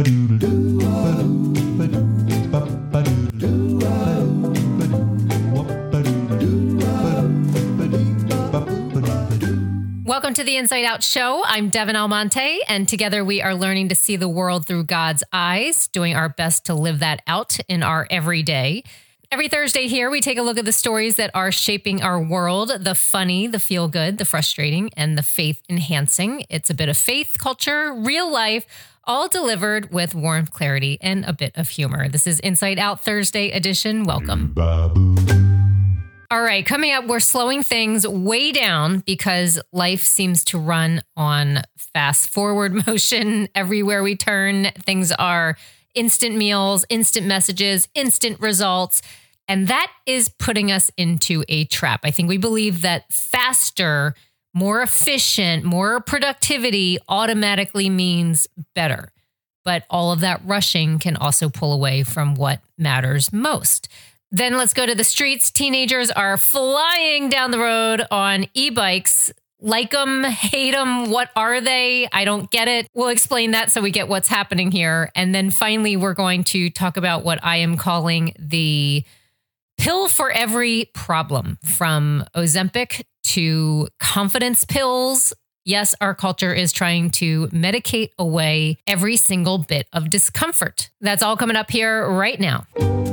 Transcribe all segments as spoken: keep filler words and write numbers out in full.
Welcome to the Inside Out Show. I'm Devin Almonte, and together we are learning to see the world through God's eyes, doing our best to live that out in our everyday. Every Thursday here, we take a look at the stories that are shaping our world, the funny, the feel-good, the frustrating, and the faith-enhancing. It's a bit of faith, culture, real life, all delivered with warmth, clarity, and a bit of humor. This is Inside Out Thursday edition. Welcome. All right, coming up, we're slowing things way down because life seems to run on fast forward motion everywhere we turn. Things are instant meals, instant messages, instant results, and that is putting us into a trap. I think we believe that faster, more efficient, more productivity automatically means better. But all of that rushing can also pull away from what matters most. Then let's go to the streets. Teenagers are flying down the road on e-bikes. Like them, hate them, what are they? I don't get it. We'll explain that so we get what's happening here. And then finally, we're going to talk about what I am calling the pill for every problem, from Ozempic to confidence pills. Yes, our culture is trying to medicate away every single bit of discomfort. That's all coming up here right now.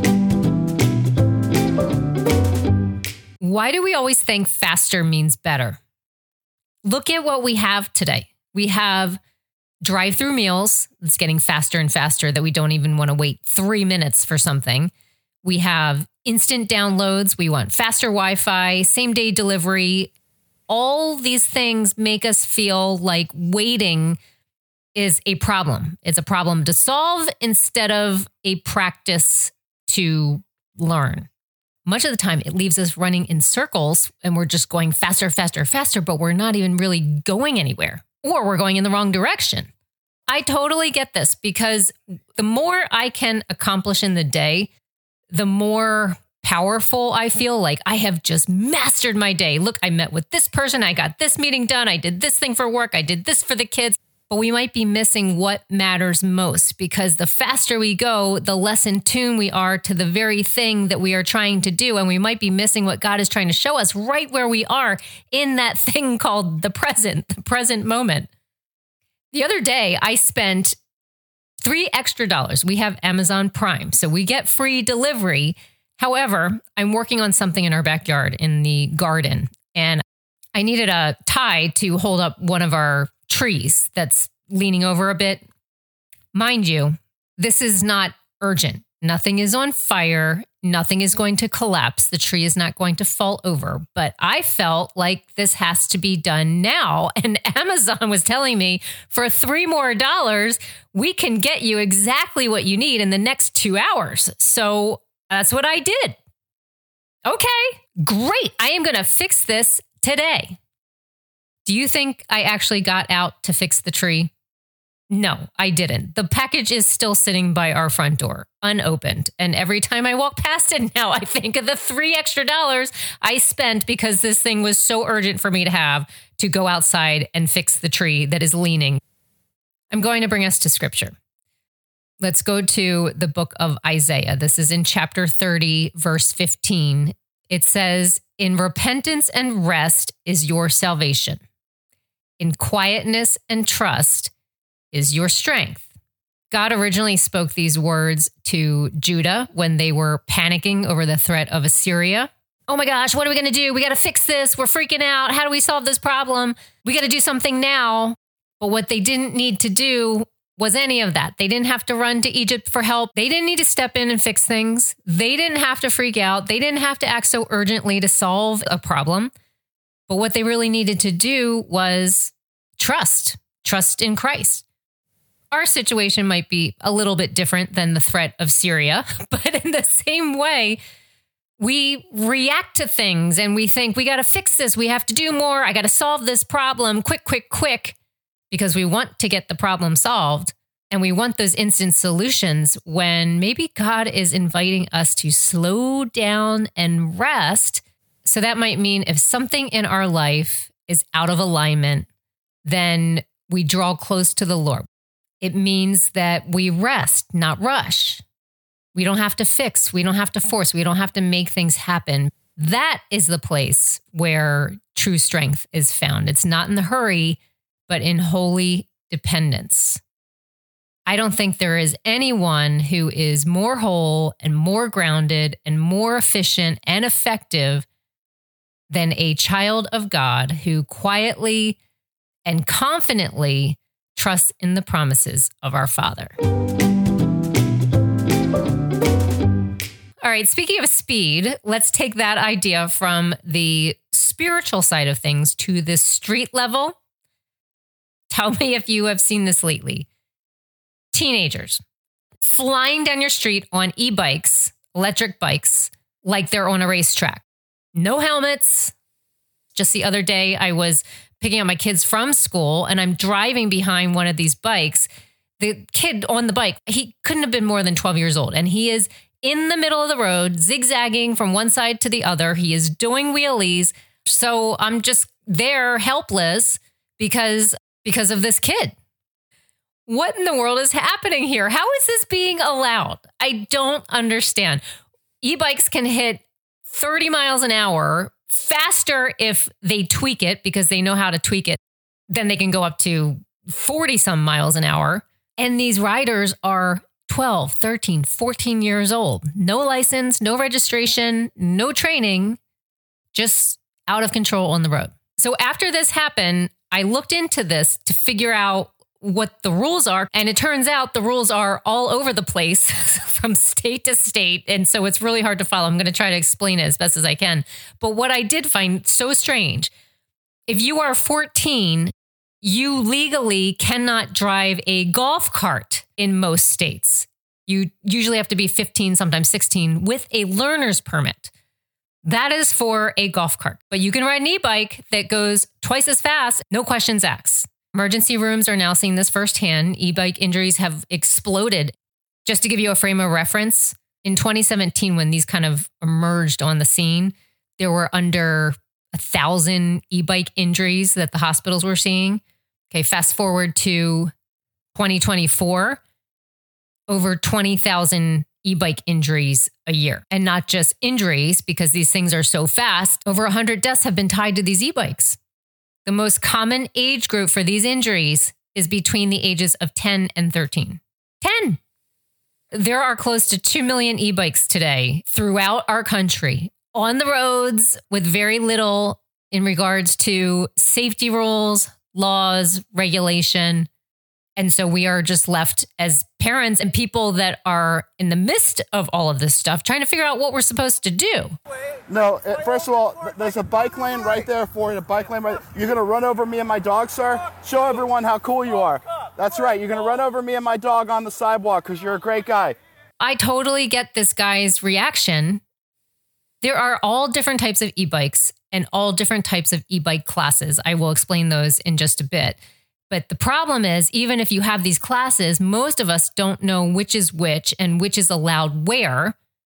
Why do we always think faster means better? Look at what we have today. We have drive-through meals. It's getting faster and faster that we don't even want to wait three minutes for something. We have instant downloads. We want faster Wi-Fi, same-day delivery. All these things make us feel like waiting is a problem. It's a problem to solve instead of a practice to learn. Much of the time, it leaves us running in circles and we're just going faster, faster, faster, but we're not even really going anywhere, or we're going in the wrong direction. I totally get this because the more I can accomplish in the day, the more powerful I feel. Like I have just mastered my day. Look, I met with this person. I got this meeting done. I did this thing for work. I did this for the kids. But we might be missing what matters most, because the faster we go, the less in tune we are to the very thing that we are trying to do. And we might be missing what God is trying to show us right where we are in that thing called the present, the present moment. The other day, I spent three extra dollars. We have Amazon Prime, so we get free delivery. However, I'm working on something in our backyard in the garden, and I needed a tie to hold up one of our trees that's leaning over a bit. Mind you, this is not urgent. Nothing is on fire. Nothing is going to collapse. The tree is not going to fall over. But I felt like this has to be done now. And Amazon was telling me for three more dollars, we can get you exactly what you need in the next two hours. So that's what I did. Okay, great. I am going to fix this today. Do you think I actually got out to fix the tree? No, I didn't. The package is still sitting by our front door, unopened. And every time I walk past it now, I think of the three extra dollars I spent because this thing was so urgent for me to have to go outside and fix the tree that is leaning. I'm going to bring us to scripture. Let's go to the book of Isaiah. This is in chapter thirty, verse fifteen. It says, "In repentance and rest is your salvation. In quietness and trust is your strength." God originally spoke these words to Judah when they were panicking over the threat of Assyria. Oh my gosh, what are we going to do? We got to fix this. We're freaking out. How do we solve this problem? We got to do something now. But what they didn't need to do was any of that. They didn't have to run to Egypt for help. They didn't need to step in and fix things. They didn't have to freak out. They didn't have to act so urgently to solve a problem. But what they really needed to do was trust, trust in Christ. Our situation might be a little bit different than the threat of Syria, but in the same way, we react to things and we think we got to fix this. We have to do more. I got to solve this problem quick, quick, quick, because we want to get the problem solved. And we want those instant solutions when maybe God is inviting us to slow down and rest. So that might mean if something in our life is out of alignment, then we draw close to the Lord. It means that we rest, not rush. We don't have to fix. We don't have to force. We don't have to make things happen. That is the place where true strength is found. It's not in the hurry, but in holy dependence. I don't think there is anyone who is more whole and more grounded and more efficient and effective than a child of God who quietly and confidently trusts in the promises of our Father. All right, speaking of speed, let's take that idea from the spiritual side of things to the street level. Tell me if you have seen this lately. Teenagers flying down your street on e-bikes, electric bikes, like they're on a racetrack. No helmets. Just the other day, I was picking up my kids from school and I'm driving behind one of these bikes. The kid on the bike, he couldn't have been more than twelve years old. And he is in the middle of the road, zigzagging from one side to the other. He is doing wheelies. So I'm just there helpless because, because of this kid. What in the world is happening here? How is this being allowed? I don't understand. E-bikes can hit thirty miles an hour faster if they tweak it, because they know how to tweak it. Then they can go up to forty some miles an hour. And these riders are twelve, thirteen, fourteen years old. No license, no registration, no training, just out of control on the road. So after this happened, I looked into this to figure out what the rules are. And it turns out the rules are all over the place from state to state. And so it's really hard to follow. I'm going to try to explain it as best as I can. But what I did find so strange, if you are fourteen, you legally cannot drive a golf cart in most states. You usually have to be fifteen, sometimes sixteen, with a learner's permit. That is for a golf cart. But you can ride an e-bike that goes twice as fast, no questions asked. Emergency rooms are now seeing this firsthand. E-bike injuries have exploded. Just to give you a frame of reference, in twenty seventeen, when these kind of emerged on the scene, there were under a thousand e-bike injuries that the hospitals were seeing. Okay, fast forward to twenty twenty-four, over twenty thousand e-bike injuries a year. And not just injuries, because these things are so fast. Over one hundred deaths have been tied to these e-bikes. The most common age group for these injuries is between the ages of ten and thirteen. ten! There are close to two million e-bikes today throughout our country on the roads with very little in regards to safety rules, laws, regulation. And so we are just left as parents and people that are in the midst of all of this stuff trying to figure out what we're supposed to do. No, first of all, there's a bike lane right there for you. A bike lane right. You're going to run over me and my dog, sir? Show everyone how cool you are. That's right. You're going to run over me and my dog on the sidewalk because you're a great guy. I totally get this guy's reaction. There are all different types of e-bikes and all different types of e-bike classes. I will explain those in just a bit. But the problem is, even if you have these classes, most of us don't know which is which and which is allowed where.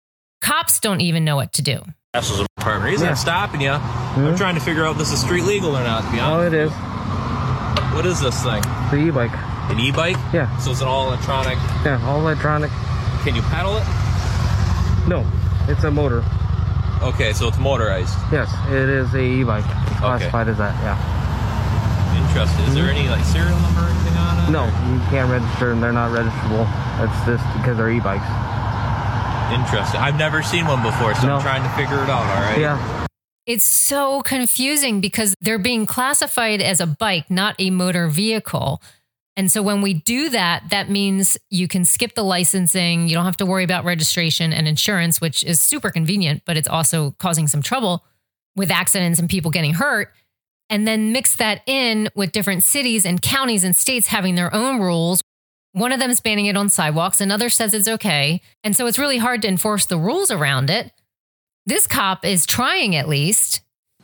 Cops don't even know what to do. That's the part. Reason I'm stopping you. Mm-hmm. I'm trying to figure out if this is street legal or not, to be honest. Oh, it is. What is this thing? The e-bike. An e-bike? Yeah. So it's an all electronic? Yeah, all electronic. Can you pedal it? No, it's a motor. Okay, so it's motorized. Yes, it is a e-bike. It's classified okay. as that, yeah. Interesting. Is mm-hmm. there any like serial number or anything on it? No, you can't register them. They're not registerable. That's just because they're e-bikes. Interesting. I've never seen one before, so no. I'm trying to figure it out, all right? Yeah. It's so confusing because they're being classified as a bike, not a motor vehicle. And so when we do that, that means you can skip the licensing. You don't have to worry about registration and insurance, which is super convenient, but it's also causing some trouble with accidents and people getting hurt. And then mix that in with different cities and counties and states having their own rules. One of them is banning it on sidewalks. Another says it's okay. And so it's really hard to enforce the rules around it. This cop is trying at least.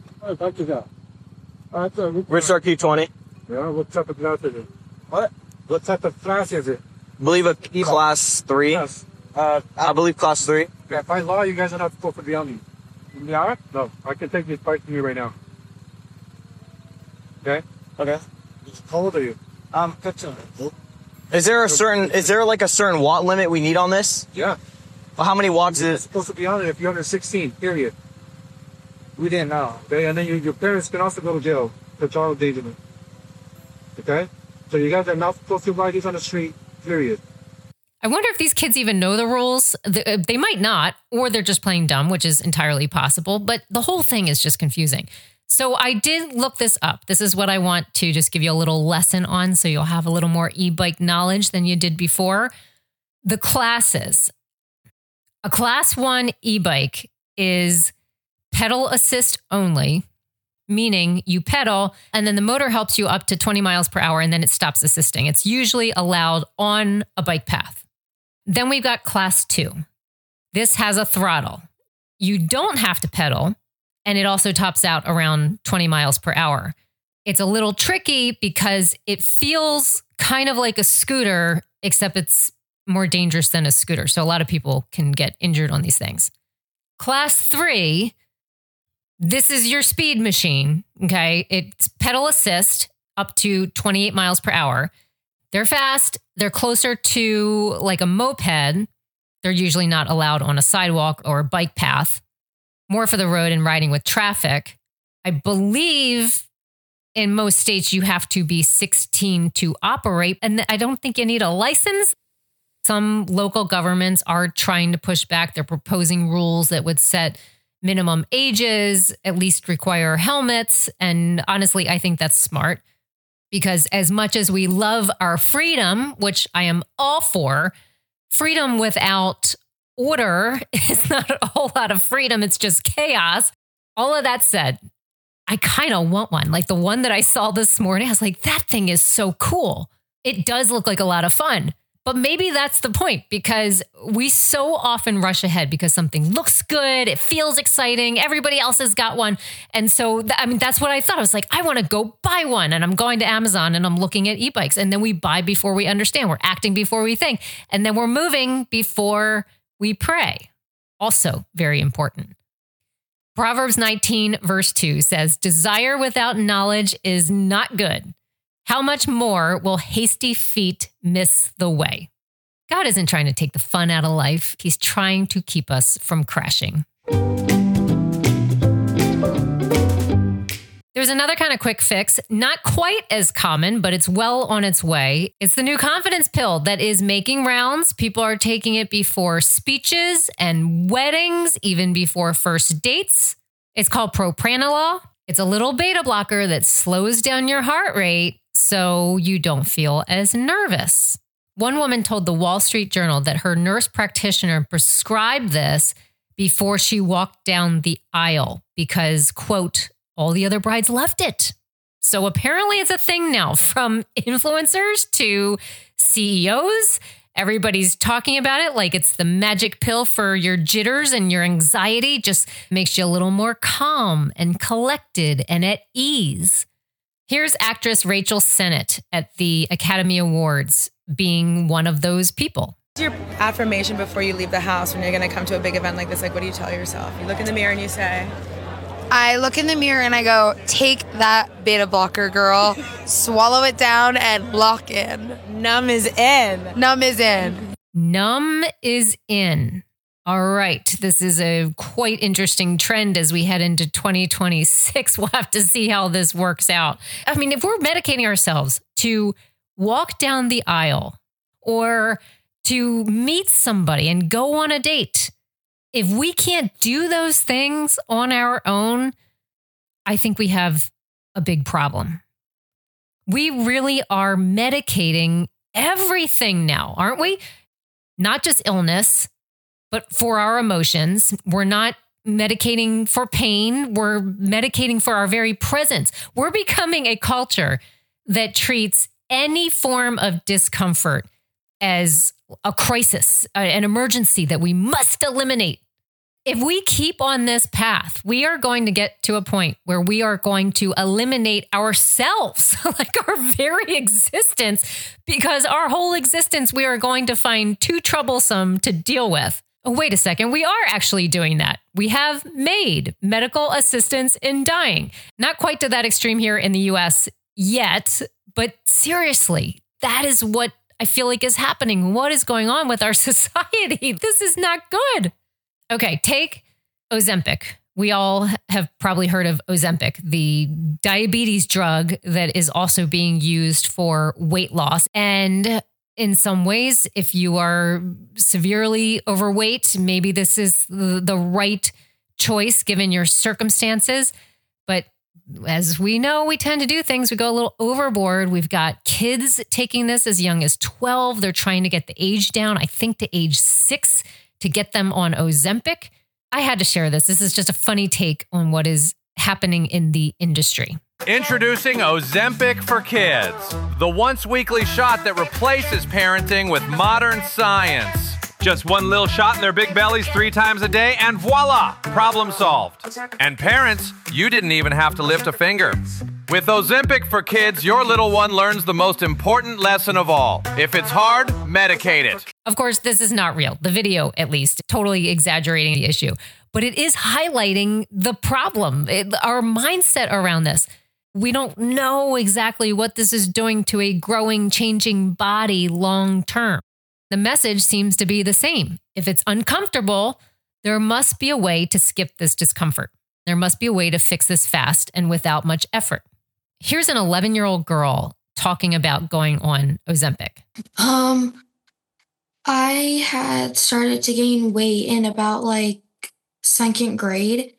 Richard Q twenty. Yeah, what type of class is it? What? What type of class is it? I believe a class three. Yes. Uh, I believe class three. Yeah, by law, you guys are not supposed to be on me. You are? No, I can take this bike from you right now. Okay? Okay. How old are you? Um, fifteen. Is there a certain, is there like a certain watt limit we need on this? Yeah. Well, how many watts It's is it? supposed to be on it if you're under sixteen, period. We didn't know. Okay? And then you, your parents can also go to jail for child endangerment. Okay? So you guys are not supposed to ride these on the street, period. I wonder if these kids even know the rules. They might not, or they're just playing dumb, which is entirely possible. But the whole thing is just confusing. So I did look this up. This is what I want to just give you a little lesson on so you'll have a little more e-bike knowledge than you did before. The classes. A class one e-bike is pedal assist only, meaning you pedal and then the motor helps you up to twenty miles per hour and then it stops assisting. It's usually allowed on a bike path. Then we've got class two. This has a throttle. You don't have to pedal, and it also tops out around twenty miles per hour. It's a little tricky because it feels kind of like a scooter, except it's more dangerous than a scooter. So a lot of people can get injured on these things. Class three, this is your speed machine, okay? It's pedal assist up to twenty-eight miles per hour. They're fast. They're closer to like a moped. They're usually not allowed on a sidewalk or a bike path, more for the road and riding with traffic. I believe in most states you have to be sixteen to operate, and I don't think you need a license. Some local governments are trying to push back. They're proposing rules that would set minimum ages, at least require helmets. And honestly, I think that's smart because as much as we love our freedom, which I am all for, freedom without order is not a whole lot of freedom. It's just chaos. All of that said, I kind of want one. Like the one that I saw this morning, I was like, that thing is so cool. It does look like a lot of fun. But maybe that's the point because we so often rush ahead because something looks good. It feels exciting. Everybody else has got one. And so, th- I mean, that's what I thought. I was like, I want to go buy one. And I'm going to Amazon and I'm looking at e-bikes. And then we buy before we understand. We're acting before we think. And then we're moving before we pray. Also very important. Proverbs nineteen verse two says, desire without knowledge is not good. How much more will hasty feet miss the way? God isn't trying to take the fun out of life. He's trying to keep us from crashing. There's another kind of quick fix, not quite as common, but it's well on its way. It's the new confidence pill that is making rounds. People are taking it before speeches and weddings, even before first dates. It's called propranolol. It's a little beta blocker that slows down your heart rate so you don't feel as nervous. One woman told the Wall Street Journal that her nurse practitioner prescribed this before she walked down the aisle because, quote, all the other brides loved it. So apparently it's a thing now, from influencers to C E Os. Everybody's talking about it like it's the magic pill for your jitters and your anxiety. Just makes you a little more calm and collected and at ease. Here's actress Rachel Sennett at the Academy Awards being one of those people. What's your affirmation before you leave the house when you're going to come to a big event like this? Like, what do you tell yourself? You look in the mirror and you say... I look in the mirror and I go, take that beta blocker, girl. Swallow it down and lock in. Numb is in. Numb is in. Numb is in. All right. This is a quite interesting trend as we head into twenty twenty-six. We'll have to see how this works out. I mean, if we're medicating ourselves to walk down the aisle or to meet somebody and go on a date, if we can't do those things on our own, I think we have a big problem. We really are medicating everything now, aren't we? Not just illness, but for our emotions. We're not medicating for pain. We're medicating for our very presence. We're becoming a culture that treats any form of discomfort as a crisis, an emergency that we must eliminate. If we keep on this path, we are going to get to a point where we are going to eliminate ourselves, like our very existence, because our whole existence we are going to find too troublesome to deal with. Oh, wait a second. We are actually doing that. We have made medical assistance in dying. Not quite to that extreme here in the U S yet, but seriously, that is what I feel like is happening? What is going on with our society? This is not good. Okay, take Ozempic. We all have probably heard of Ozempic, the diabetes drug that is also being used for weight loss. And in some ways, if you are severely overweight, maybe this is the, the right choice given your circumstances. But as we know, we tend to do things. We go a little overboard. We've got kids taking this as young as twelve. They're trying to get the age down, I think, to age six to get them on Ozempic. I had to share this. This is just a funny take on what is happening in the industry. Introducing Ozempic for Kids, the once weekly shot that replaces parenting with modern science. Just one little shot in their big bellies three times a day, and voila, problem solved. And parents, you didn't even have to lift a finger. With Ozempic for Kids, your little one learns the most important lesson of all. If it's hard, medicate it. Of course, this is not real. The video, at least, totally exaggerating the issue. But it is highlighting the problem, it, our mindset around this. We don't know exactly what this is doing to a growing, changing body long term. The message seems to be the same. If it's uncomfortable, there must be a way to skip this discomfort. There must be a way to fix this fast and without much effort. Here's an eleven-year-old girl talking about going on Ozempic. Um, I had started to gain weight in about like second grade,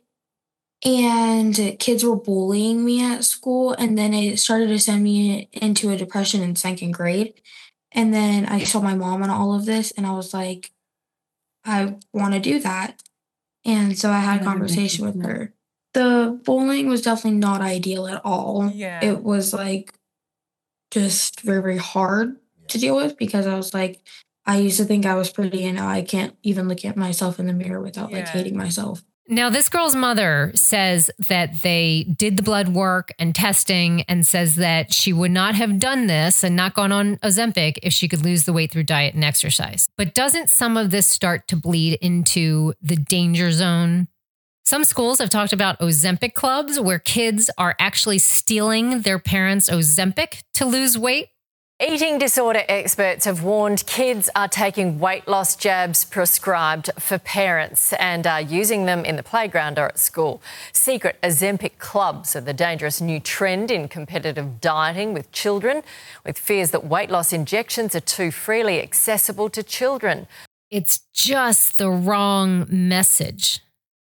and kids were bullying me at school, and then it started to send me into a depression in second grade. And then I saw my mom on all of this, and I was like, I want to do that. And so I had a conversation with her. The bullying was definitely not ideal at all. Yeah. It was like just very, very hard to deal with because I was like, I used to think I was pretty, and now I can't even look at myself in the mirror without like Yeah. hating myself. Now, this girl's mother says that they did the blood work and testing and says that she would not have done this and not gone on Ozempic if she could lose the weight through diet and exercise. But doesn't some of this start to bleed into the danger zone? Some schools have talked about Ozempic clubs where kids are actually stealing their parents' Ozempic to lose weight. Eating disorder experts have warned kids are taking weight loss jabs prescribed for parents and are using them in the playground or at school. Secret Ozempic clubs are the dangerous new trend in competitive dieting with children, with fears that weight loss injections are too freely accessible to children. It's just the wrong message.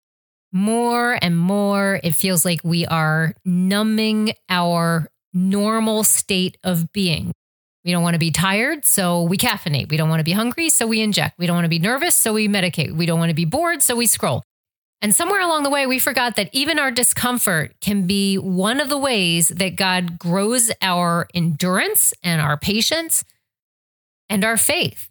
More and more, it feels like we are numbing our normal state of being. We don't want to be tired, so we caffeinate. We don't want to be hungry, so we inject. We don't want to be nervous, so we medicate. We don't want to be bored, so we scroll. And somewhere along the way, we forgot that even our discomfort can be one of the ways that God grows our endurance and our patience and our faith.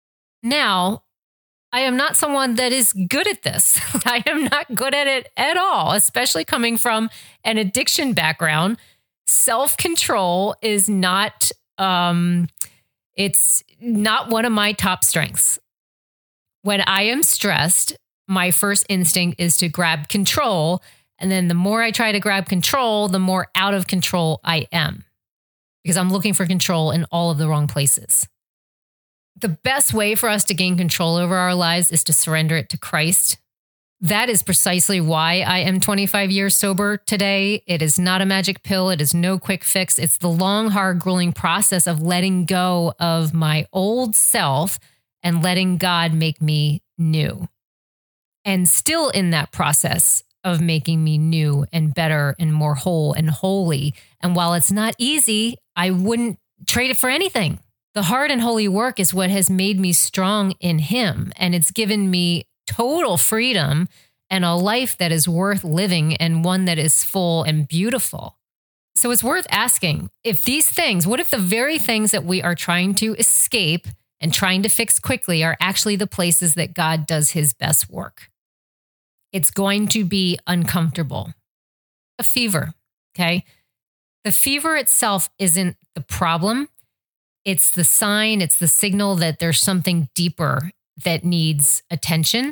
Now, I am not someone that is good at this. I am not good at it at all, especially coming from an addiction background. Self-control is not Um, it's not one of my top strengths. When I am stressed, my first instinct is to grab control. And then the more I try to grab control, the more out of control I am because I'm looking for control in all of the wrong places. The best way for us to gain control over our lives is to surrender it to Christ. That is precisely why I am twenty-five years sober today. It is not a magic pill. It is no quick fix. It's the long, hard, grueling process of letting go of my old self and letting God make me new. And still in that process of making me new and better and more whole and holy. And while it's not easy, I wouldn't trade it for anything. The hard and holy work is what has made me strong in Him. And it's given me total freedom and a life that is worth living and one that is full and beautiful. So it's worth asking if these things, what if the very things that we are trying to escape and trying to fix quickly are actually the places that God does His best work? It's going to be uncomfortable. A fever, okay? The fever itself isn't the problem. It's the sign, it's the signal that there's something deeper that needs attention.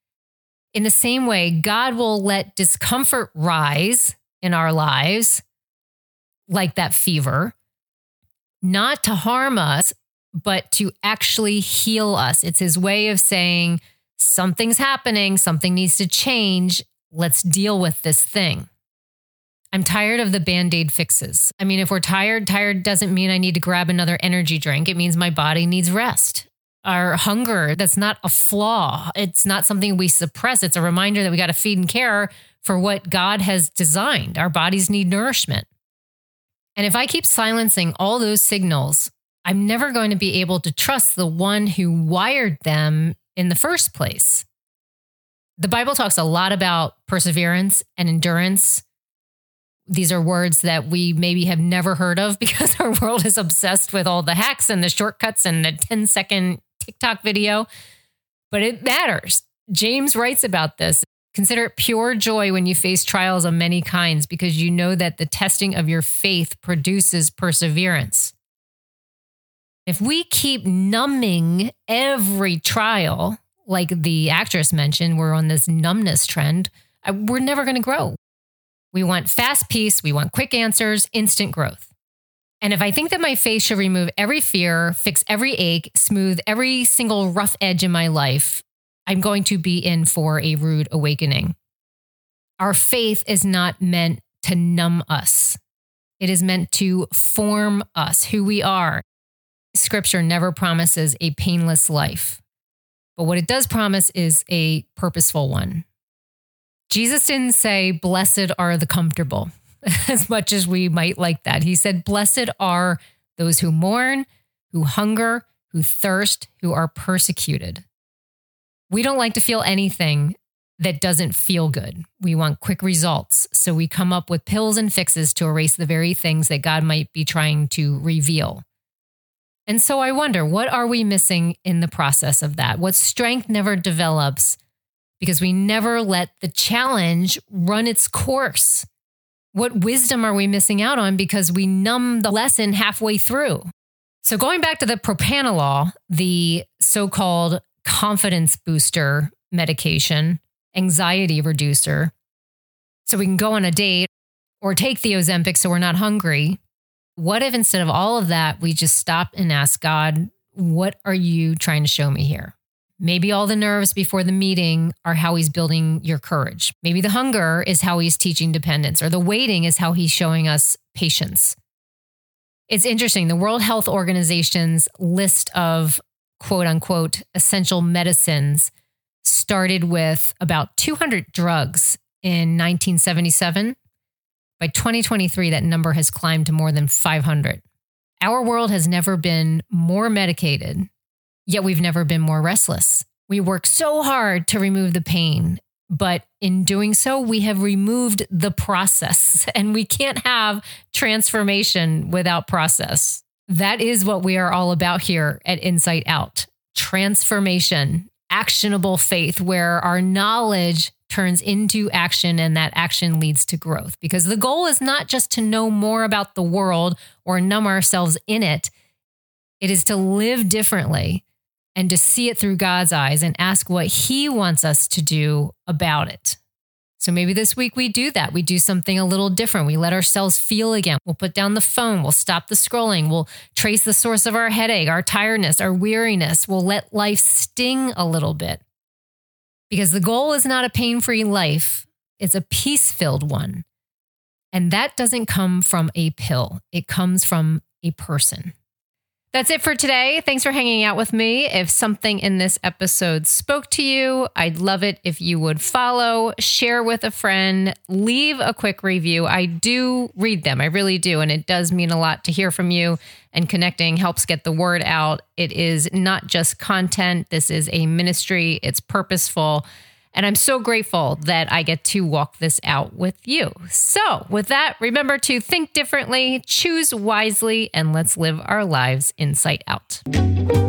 In the same way, God will let discomfort rise in our lives, like that fever, not to harm us, but to actually heal us. It's his way of saying something's happening, something needs to change. Let's deal with this thing. I'm tired of the Band-Aid fixes. I mean, if we're tired, tired doesn't mean I need to grab another energy drink. It means my body needs rest. Our hunger, that's not a flaw. It's not something we suppress. It's a reminder that we got to feed and care for what God has designed. Our bodies need nourishment. And if I keep silencing all those signals, I'm never going to be able to trust the one who wired them in the first place. The Bible talks a lot about perseverance and endurance. These are words that we maybe have never heard of because our world is obsessed with all the hacks and the shortcuts and the ten second TikTok video, but it matters. James writes about this. Consider it pure joy when you face trials of many kinds, because you know that the testing of your faith produces perseverance. If we keep numbing every trial, like the actress mentioned, we're on this numbness trend, we're never going to grow. We want fast peace. We want quick answers, instant growth. And if I think that my faith should remove every fear, fix every ache, smooth every single rough edge in my life, I'm going to be in for a rude awakening. Our faith is not meant to numb us. It is meant to form us, who we are. Scripture never promises a painless life, but what it does promise is a purposeful one. Jesus didn't say, blessed are the comfortable, as much as we might like that. He said, blessed are those who mourn, who hunger, who thirst, who are persecuted. We don't like to feel anything that doesn't feel good. We want quick results. So we come up with pills and fixes to erase the very things that God might be trying to reveal. And so I wonder, what are we missing in the process of that? What strength never develops because we never let the challenge run its course? What wisdom are we missing out on because we numb the lesson halfway through? So going back to the propranolol, the so-called confidence booster medication, anxiety reducer, so we can go on a date or take the Ozempic so we're not hungry. What if instead of all of that, we just stop and ask God, what are you trying to show me here? Maybe all the nerves before the meeting are how he's building your courage. Maybe the hunger is how he's teaching dependence, or the waiting is how he's showing us patience. It's interesting. The World Health Organization's list of quote unquote essential medicines started with about two hundred drugs in nineteen seventy-seven. By twenty twenty-three, that number has climbed to more than five hundred. Our world has never been more medicated, yet we've never been more restless. We work so hard to remove the pain, but in doing so, we have removed the process, and we can't have transformation without process. That is what we are all about here at Insight Out. Transformation, actionable faith, where our knowledge turns into action and that action leads to growth. Because the goal is not just to know more about the world or numb ourselves in it. It is to live differently and to see it through God's eyes and ask what he wants us to do about it. So maybe this week we do that. We do something a little different. We let ourselves feel again. We'll put down the phone. We'll stop the scrolling. We'll trace the source of our headache, our tiredness, our weariness. We'll let life sting a little bit. Because the goal is not a pain-free life. It's a peace-filled one. And that doesn't come from a pill. It comes from a person. That's it for today. Thanks for hanging out with me. If something in this episode spoke to you, I'd love it if you would follow, share with a friend, leave a quick review. I do read them. I really do. And it does mean a lot to hear from you, and connecting helps get the word out. It is not just content. This is a ministry. It's purposeful. And I'm so grateful that I get to walk this out with you. So with that, remember to think differently, choose wisely, and let's live our lives inside out.